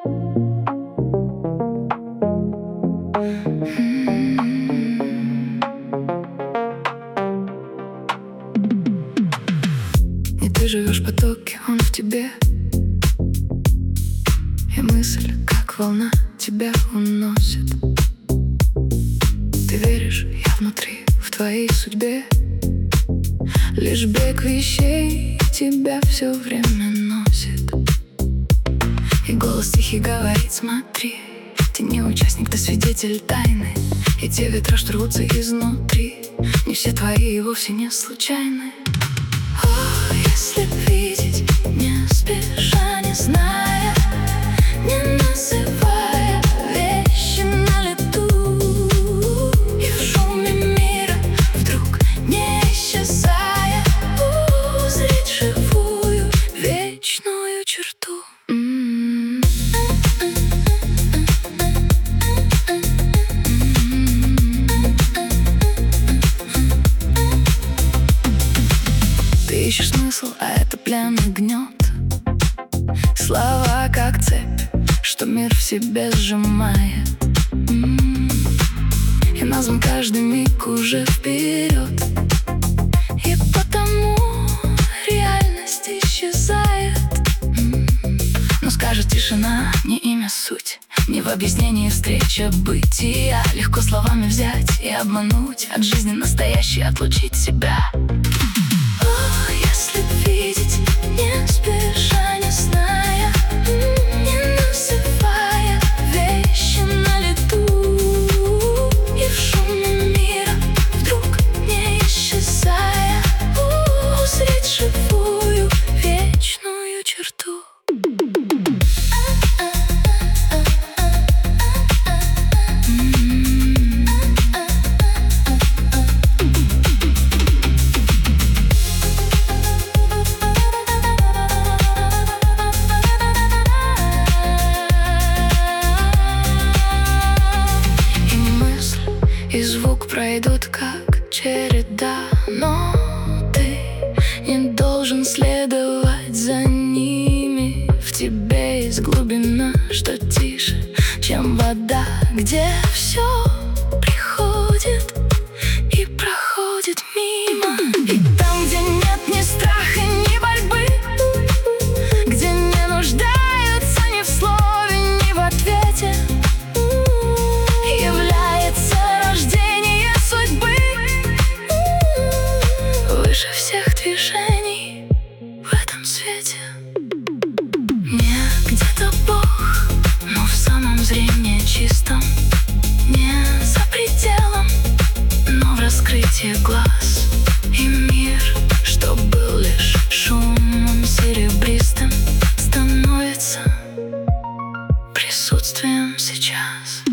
И ты живешь в потоке, он в тебе. И мысль, как волна, тебя уносит. Ты веришь, я внутри, в твоей судьбе. Лишь бег вещей тебя все время носит. И голос тихий говорит: смотри, ты не участник, ты свидетель тайны. И те ветра, что рвутся изнутри, не все твои и вовсе не случайны. О, если б видеть, не спеша, не зная, не называя вещи на лету, и в шуме мира вдруг не исчезая, узреть живую вечную черту. Ты ищешь смысл, а это плен и гнет. Слова как цепь, что мир в себе сжимает. И назван каждый миг уже вперед. И потому реальность исчезает. Но скажет тишина, не имя суть, не в объяснении встреча бытия. Легко словами взять и обмануть, от жизни настоящей отлучить себя. Если б видеть, не спеша, не зная, не называя вещи на лету, и в шуме мира вдруг не исчезая, узреть живую вечную черту. И звук пройдут как череда, но ты не должен следовать за ними. В тебе есть глубина, что тише, чем вода, где все приходит и проходит мимо. И там, где нет ни страха, ни борьбы, где не нуждаются ни в слове, ни в ответе, является рождение судьбы. Выше всех движений в этом свете. Не где-то Бог, но в самом зрении чистом. Не за пределом, но в раскрытии глаз. И мир, что был лишь шумом серебристым, становится присутствием сейчас.